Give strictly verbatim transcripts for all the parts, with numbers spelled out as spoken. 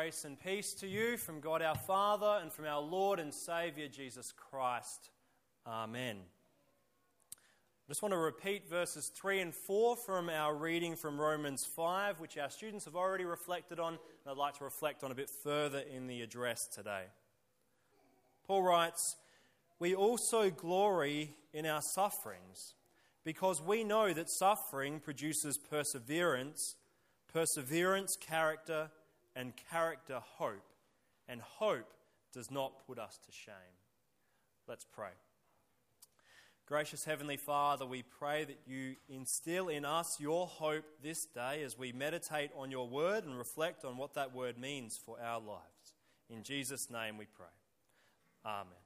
Grace and peace to you from God our Father and from our Lord and Saviour Jesus Christ. Amen. I just want to repeat verses three and four from our reading from Romans five, which our students have already reflected on, and I'd like to reflect on a bit further in the address today. Paul writes, "We also glory in our sufferings, because we know that suffering produces perseverance, perseverance, character, and character, hope. And hope does not put us to shame." Let's pray. Gracious Heavenly Father, we pray that you instill in us your hope this day as we meditate on your word and reflect on what that word means for our lives. In Jesus' name we pray. Amen.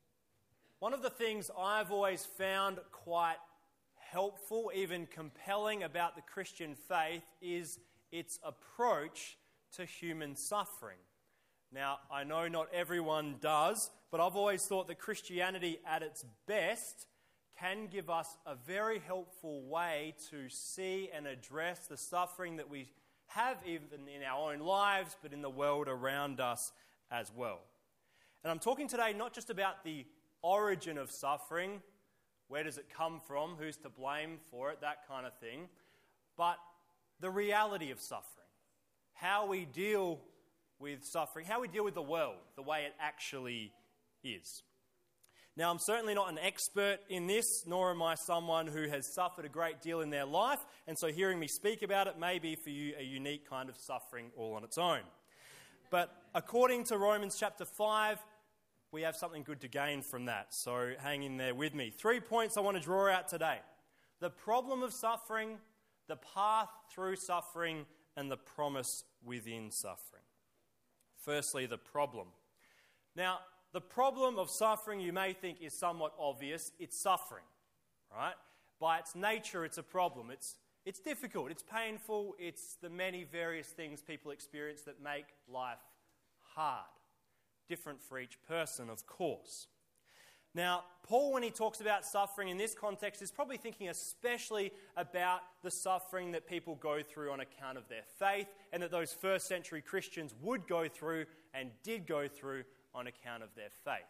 One of the things I've always found quite helpful, even compelling about the Christian faith is its approach to human suffering. Now, I know not everyone does, but I've always thought that Christianity at its best can give us a very helpful way to see and address the suffering that we have even in our own lives, but in the world around us as well. And I'm talking today not just about the origin of suffering, where does it come from, who's to blame for it, that kind of thing, but the reality of suffering. How we deal with suffering, how we deal with the world, the way it actually is. Now, I'm certainly not an expert in this, nor am I someone who has suffered a great deal in their life, and so hearing me speak about it may be for you a unique kind of suffering all on its own. But according to Romans chapter five, we have something good to gain from that, so hang in there with me. Three points I want to draw out today: the problem of suffering, the path through suffering, and the promise within suffering. Firstly, the problem. Now, the problem of suffering, you may think, is somewhat obvious. It's suffering, right? By its nature, it's a problem. It's, it's difficult, it's painful, it's the many various things people experience that make life hard. Different for each person, of course. Now, Paul, when he talks about suffering in this context, is probably thinking especially about the suffering that people go through on account of their faith, and that those first century Christians would go through and did go through on account of their faith.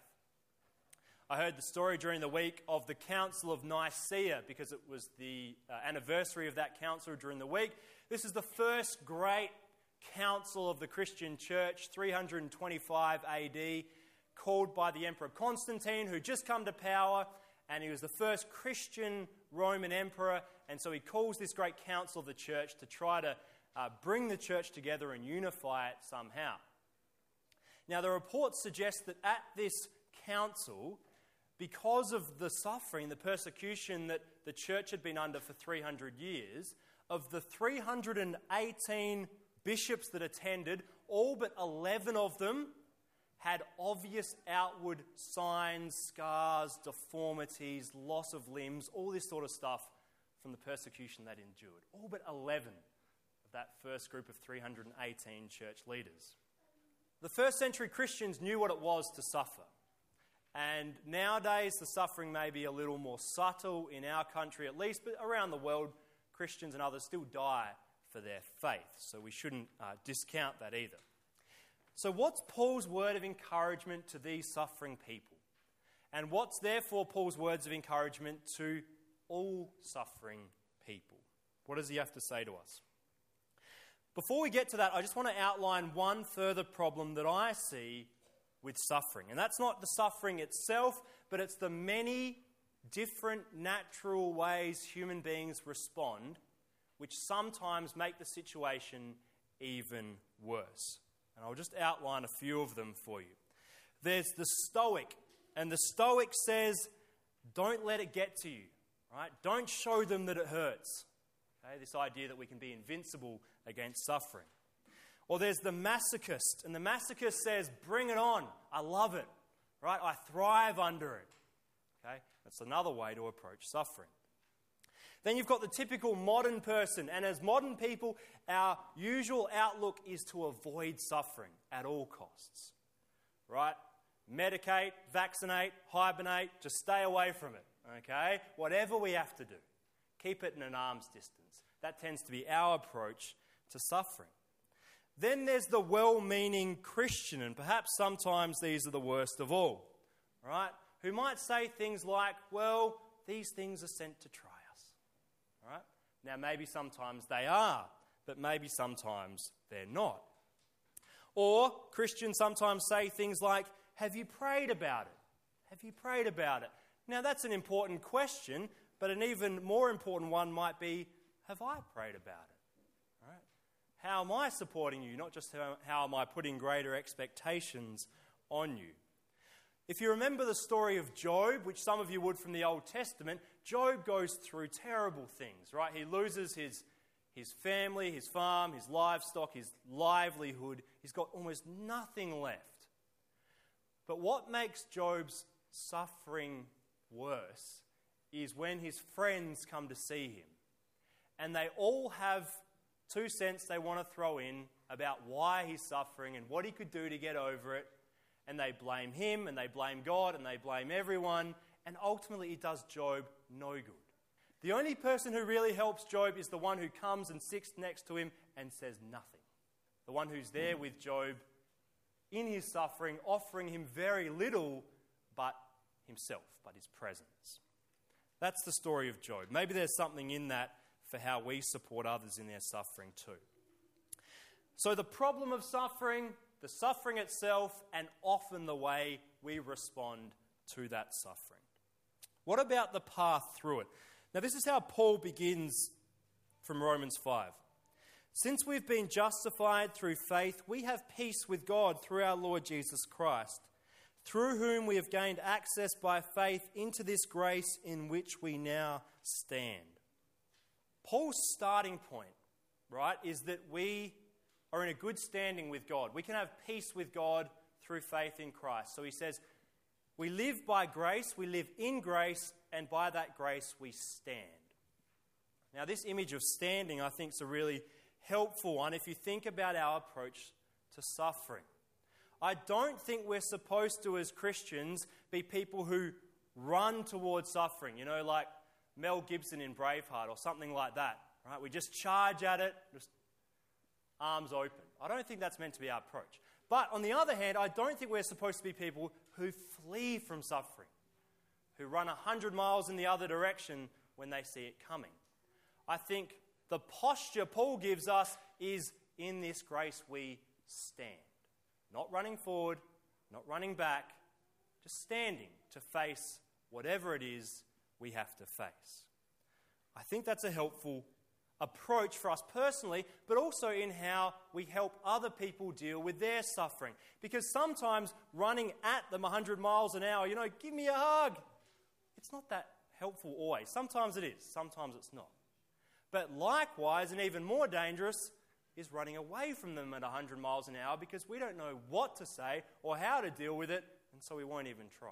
I heard the story during the week of the Council of Nicaea, because it was the uh, anniversary of that council during the week. This is the first great council of the Christian church, three twenty-five A D, called by the Emperor Constantine, who just come to power, and he was the first Christian Roman emperor, and so he calls this great council of the church to try to uh, bring the church together and unify it somehow. Now, the reports suggest that at this council, because of the suffering, the persecution that the church had been under for three hundred years, of the three hundred eighteen bishops that attended, all but eleven of them had obvious outward signs, scars, deformities, loss of limbs, all this sort of stuff from the persecution they'd endured. All but eleven of that first group of three hundred eighteen church leaders. The first century Christians knew what it was to suffer. And nowadays the suffering may be a little more subtle in our country at least, but around the world, Christians and others still die for their faith. So we shouldn't uh, discount that either. So what's Paul's word of encouragement to these suffering people? And what's therefore Paul's words of encouragement to all suffering people? What does he have to say to us? Before we get to that, I just want to outline one further problem that I see with suffering. And that's not the suffering itself, but it's the many different natural ways human beings respond, which sometimes make the situation even worse. And I'll just outline a few of them for you. There's the Stoic, and the Stoic says, don't let it get to you, right? Don't show them that it hurts. Okay? This idea that we can be invincible against suffering. Or there's the Masochist, and the Masochist says, bring it on, I love it, right? I thrive under it. Okay? That's another way to approach suffering. Then you've got the typical modern person, and as modern people, our usual outlook is to avoid suffering at all costs, right? Medicate, vaccinate, hibernate, just stay away from it, okay? Whatever we have to do, keep it in an arm's distance. That tends to be our approach to suffering. Then there's the well-meaning Christian, and perhaps sometimes these are the worst of all, right? Who might say things like, well, these things are sent to try us, right? Now, maybe sometimes they are, but maybe sometimes they're not. Or Christians sometimes say things like, have you prayed about it? Have you prayed about it? Now, that's an important question, but an even more important one might be, have I prayed about it? Right? How am I supporting you? Not just how, how am I putting greater expectations on you? If you remember the story of Job, which some of you would from the Old Testament, Job goes through terrible things, right? He loses his, his family, his farm, his livestock, his livelihood. He's got almost nothing left. But what makes Job's suffering worse is when his friends come to see him. And they all have two cents they want to throw in about why he's suffering and what he could do to get over it. And they blame him, and they blame God, and they blame everyone. And ultimately it does Job no good. The only person who really helps Job is the one who comes and sits next to him and says nothing. The one who's there with Job in his suffering, offering him very little but himself, but his presence. That's the story of Job. Maybe there's something in that for how we support others in their suffering too. So the problem of suffering, the suffering itself, and often the way we respond to that suffering. What about the path through it? Now, this is how Paul begins from Romans five. Since we've been justified through faith, we have peace with God through our Lord Jesus Christ, through whom we have gained access by faith into this grace in which we now stand. Paul's starting point, right, is that we are in a good standing with God. We can have peace with God through faith in Christ. So he says, we live by grace, we live in grace, and by that grace we stand. Now, this image of standing, I think, is a really helpful one if you think about our approach to suffering. I don't think we're supposed to, as Christians, be people who run towards suffering, you know, like Mel Gibson in Braveheart or something like that, right? We just charge at it, just arms open. I don't think that's meant to be our approach. But on the other hand, I don't think we're supposed to be people who flee from suffering, who run one hundred miles in the other direction when they see it coming. I think the posture Paul gives us is, in this grace we stand. Not running forward, not running back, just standing to face whatever it is we have to face. I think that's a helpful approach for us personally, but also in how we help other people deal with their suffering. Because sometimes running at them one hundred miles an hour, you know, give me a hug, it's not that helpful always. Sometimes it is, sometimes it's not. But likewise, and even more dangerous, is running away from them at one hundred miles an hour because we don't know what to say or how to deal with it, and so we won't even try.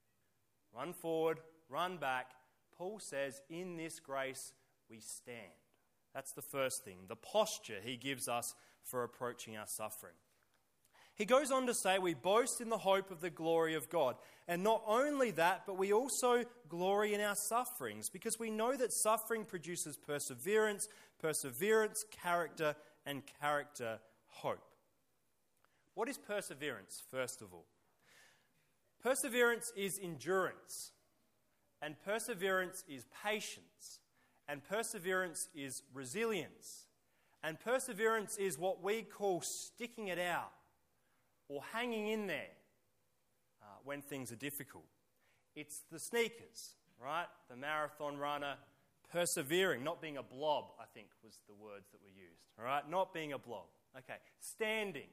Run forward, run back. Paul says, in this grace we stand. That's the first thing, the posture he gives us for approaching our suffering. He goes on to say we boast in the hope of the glory of God. And not only that, but we also glory in our sufferings because we know that suffering produces perseverance, perseverance, character, and character, hope. What is perseverance, first of all? Perseverance is endurance, and perseverance is patience, and perseverance is resilience, and perseverance is what we call sticking it out or hanging in there uh, when things are difficult. It's the sneakers, right? The marathon runner persevering, not being a blob, I think was the words that were used, all right? Not being a blob. Okay, standing,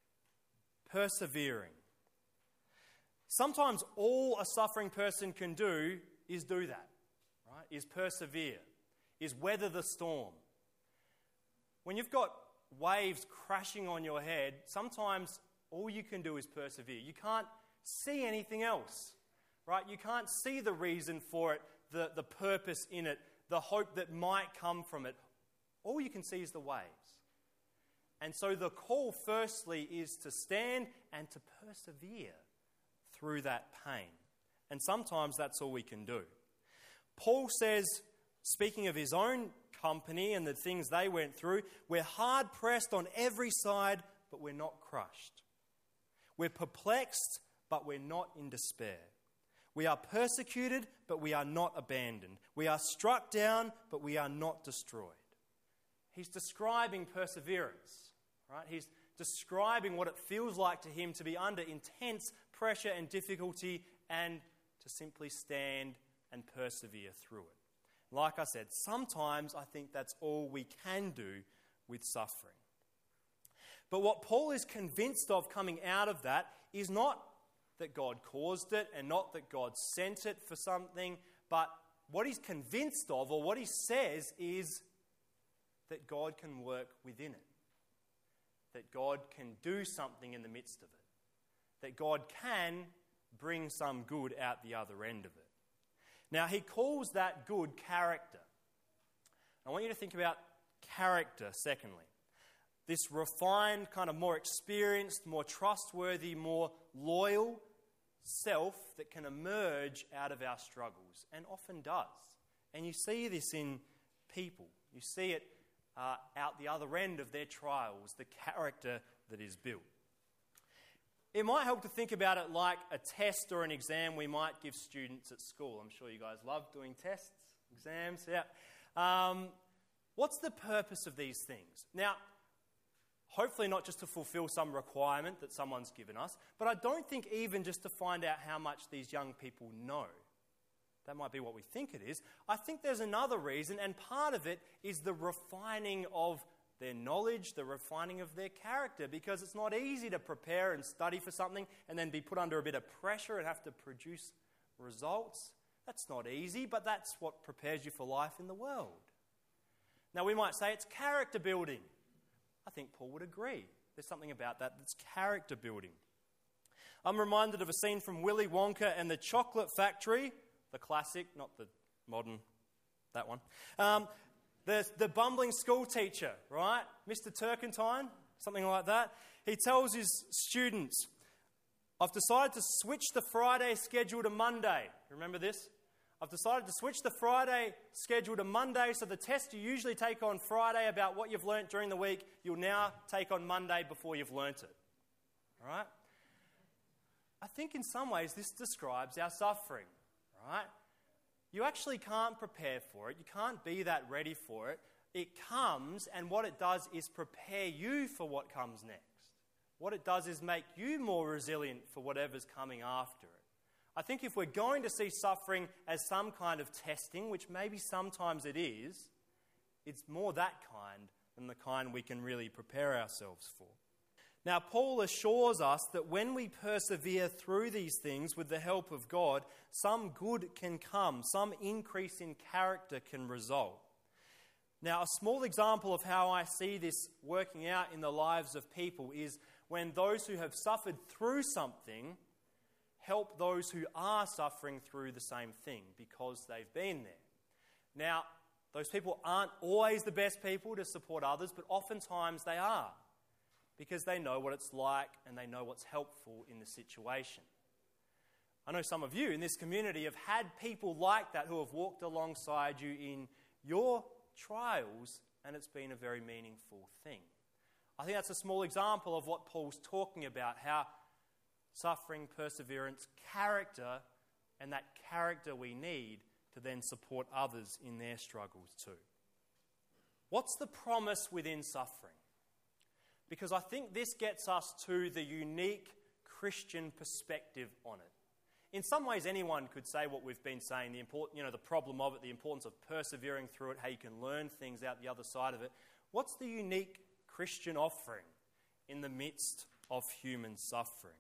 persevering. Sometimes all a suffering person can do is do that, right? Is persevere, is weather the storm. When you've got waves crashing on your head, sometimes all you can do is persevere. You can't see anything else, right? You can't see the reason for it, the, the purpose in it, the hope that might come from it. All you can see is the waves. And so the call, firstly, is to stand and to persevere through that pain. And sometimes that's all we can do. Paul says, speaking of his own company and the things they went through, we're hard pressed on every side, but we're not crushed. We're perplexed, but we're not in despair. We are persecuted, but we are not abandoned. We are struck down, but we are not destroyed. He's describing perseverance, right? He's describing what it feels like to him to be under intense pressure and difficulty and to simply stand and persevere through it. Like I said, sometimes I think that's all we can do with suffering. But what Paul is convinced of coming out of that is not that God caused it and not that God sent it for something, but what he's convinced of, or what he says, is that God can work within it. That God can do something in the midst of it. That God can bring some good out the other end of it. Now, he calls that good character. I want you to think about character, secondly. This refined, kind of more experienced, more trustworthy, more loyal self that can emerge out of our struggles, and often does. And you see this in people. You see it uh, out the other end of their trials, the character that is built. It might help to think about it like a test or an exam we might give students at school. I'm sure you guys love doing tests, exams, yeah. Um, what's the purpose of these things? Now, hopefully not just to fulfill some requirement that someone's given us, but I don't think even just to find out how much these young people know. That might be what we think it is. I think there's another reason, and part of it is the refining of their knowledge, the refining of their character, because it's not easy to prepare and study for something and then be put under a bit of pressure and have to produce results. That's not easy, but that's what prepares you for life in the world. Now, we might say it's character building. I think Paul would agree. There's something about that that's character building. I'm reminded of a scene from Willy Wonka and the Chocolate Factory, the classic, not the modern, that one. Um, the, the bumbling school teacher, right? Mister Turkentine, something like that. He tells his students, I've decided to switch the Friday schedule to Monday. Remember this? I've decided to switch the Friday schedule to Monday, so the test you usually take on Friday about what you've learnt during the week, you'll now take on Monday before you've learnt it. All right? I think in some ways this describes our suffering, right? You actually can't prepare for it. You can't be that ready for it. It comes, and what it does is prepare you for what comes next. What it does is make you more resilient for whatever's coming after it. I think if we're going to see suffering as some kind of testing, which maybe sometimes it is, it's more that kind than the kind we can really prepare ourselves for. Now, Paul assures us that when we persevere through these things with the help of God, some good can come, some increase in character can result. Now, a small example of how I see this working out in the lives of people is when those who have suffered through something help those who are suffering through the same thing because they've been there. Now, those people aren't always the best people to support others, but oftentimes they are because they know what it's like and they know what's helpful in the situation. I know some of you in this community have had people like that who have walked alongside you in your trials, and it's been a very meaningful thing. I think that's a small example of what Paul's talking about, how suffering, perseverance, character, and that character we need to then support others in their struggles too. What's the promise within suffering? Because I think this gets us to the unique Christian perspective on it. In some ways, anyone could say what we've been saying, the important, you know, the problem of it, the importance of persevering through it, how you can learn things out the other side of it. What's the unique Christian offering in the midst of human suffering?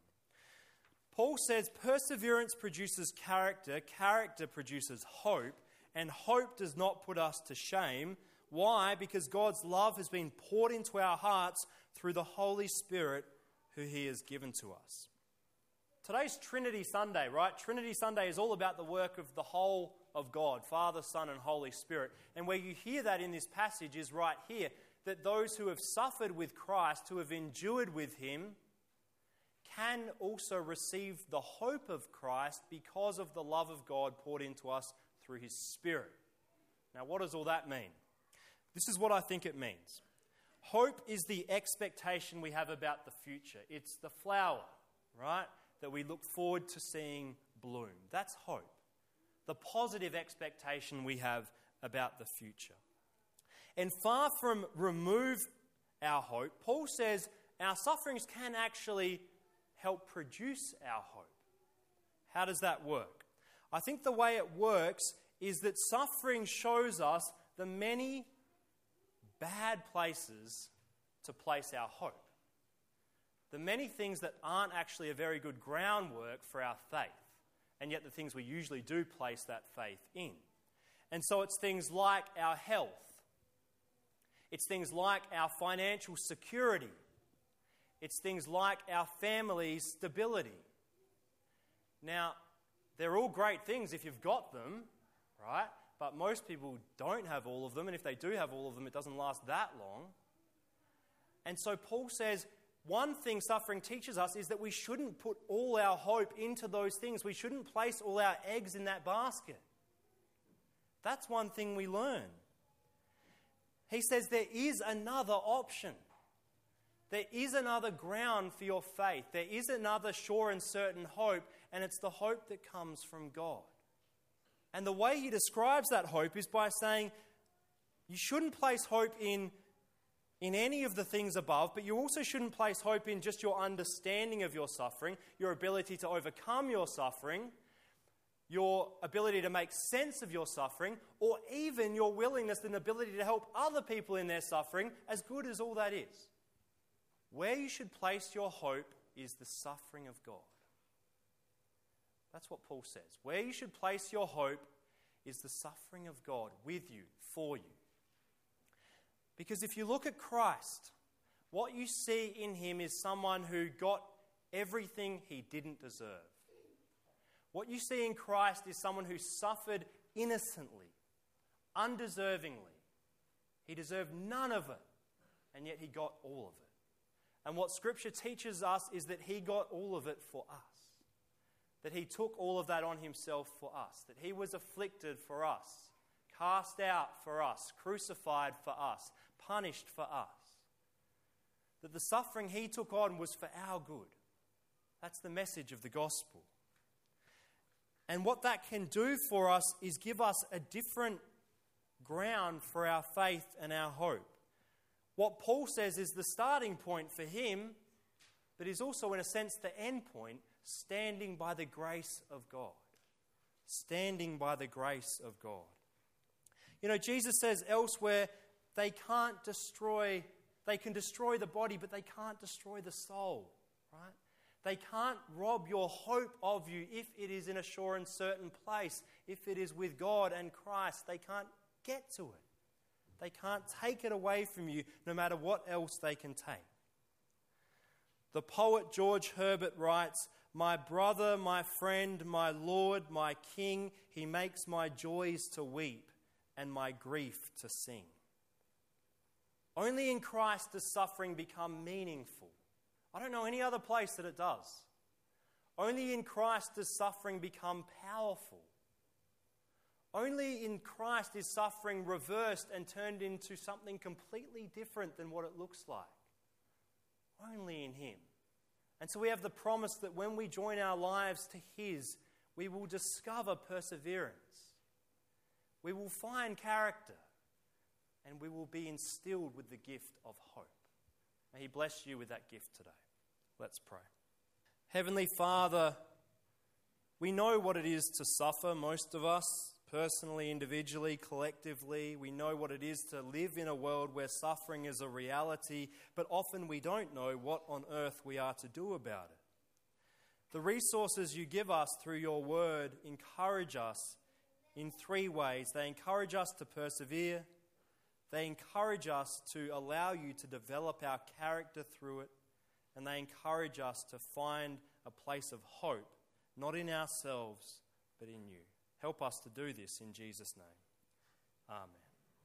Paul says perseverance produces character, character produces hope, and hope does not put us to shame. Why? Because God's love has been poured into our hearts through the Holy Spirit who He has given to us. Today's Trinity Sunday, right? Trinity Sunday is all about the work of the whole of God, Father, Son, and Holy Spirit. And where you hear that in this passage is right here, that those who have suffered with Christ, who have endured with Him, can also receive the hope of Christ because of the love of God poured into us through His Spirit. Now, what does all that mean? This is what I think it means. Hope is the expectation we have about the future. It's the flower, right, that we look forward to seeing bloom. That's hope. The positive expectation we have about the future. And far from remove our hope, Paul says our sufferings can actually help produce our hope. How does that work? I think the way it works is that suffering shows us the many bad places to place our hope. The many things that aren't actually a very good groundwork for our faith, and yet the things we usually do place that faith in. And so it's things like our health. It's things like our financial security. It's things like our family's stability. Now, they're all great things if you've got them, right? But most people don't have all of them, and if they do have all of them, it doesn't last that long. And so Paul says, one thing suffering teaches us is that we shouldn't put all our hope into those things. We shouldn't place all our eggs in that basket. That's one thing we learn. He says there is another option. There is another ground for your faith. There is another sure and certain hope, and it's the hope that comes from God. And the way he describes that hope is by saying you shouldn't place hope in, in any of the things above, but you also shouldn't place hope in just your understanding of your suffering, your ability to overcome your suffering, your ability to make sense of your suffering, or even your willingness and ability to help other people in their suffering, as good as all that is. Where you should place your hope is the suffering of God. That's what Paul says. Where you should place your hope is the suffering of God with you, for you. Because if you look at Christ, what you see in him is someone who got everything he didn't deserve. What you see in Christ is someone who suffered innocently, undeservingly. He deserved none of it, and yet he got all of it. And what Scripture teaches us is that he got all of it for us. That he took all of that on himself for us. That he was afflicted for us, cast out for us, crucified for us, punished for us. That the suffering he took on was for our good. That's the message of the gospel. And what that can do for us is give us a different ground for our faith and our hope. What Paul says is the starting point for him, but is also in a sense the end point, standing by the grace of God. Standing by the grace of God. You know, Jesus says elsewhere, they can't destroy, they can destroy the body, but they can't destroy the soul, right? They can't rob your hope of you if it is in a sure and certain place, if it is with God and Christ. They can't get to it. They can't take it away from you, no matter what else they can take. The poet George Herbert writes, "My brother, my friend, my Lord, my King, he makes my joys to weep and my grief to sing." Only in Christ does suffering become meaningful. I don't know any other place that it does. Only in Christ does suffering become powerful. Only in Christ is suffering reversed and turned into something completely different than what it looks like. Only in him. And so we have the promise that when we join our lives to his, we will discover perseverance. We will find character. And we will be instilled with the gift of hope. May he bless you with that gift today. Let's pray. Heavenly Father, we know what it is to suffer, most of us, personally, individually, collectively. We know what it is to live in a world where suffering is a reality, but often we don't know what on earth we are to do about it. The resources you give us through your word encourage us in three ways. They encourage us to persevere. They encourage us to allow you to develop our character through it. And they encourage us to find a place of hope, not in ourselves, but in you. Help us to do this in Jesus' name. Amen.